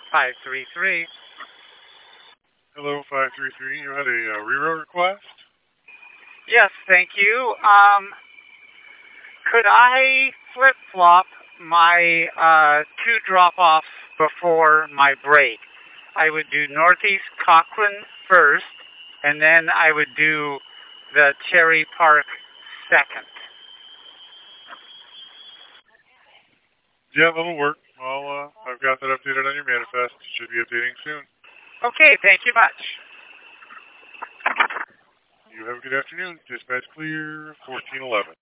533. Hello, 533. You had a reroute request? Yes, thank you. Could I flip-flop my two drop-offs before my break? I would do Northeast Cochrane first, and then I would do the Cherry Park second. Yeah, that'll work. I've got that updated on your manifest. Should be updating soon. Okay, thank you much. You have a good afternoon. Dispatch clear, 1411.